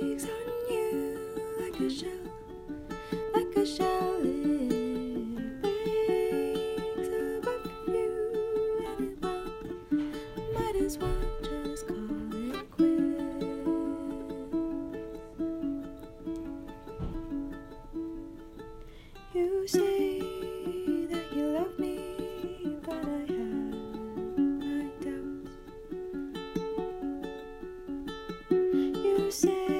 breaks on you like a shell, like a shell. It breaks above you, and it won't. Might as well just call it quits. You say that you love me, but I have my doubts. You say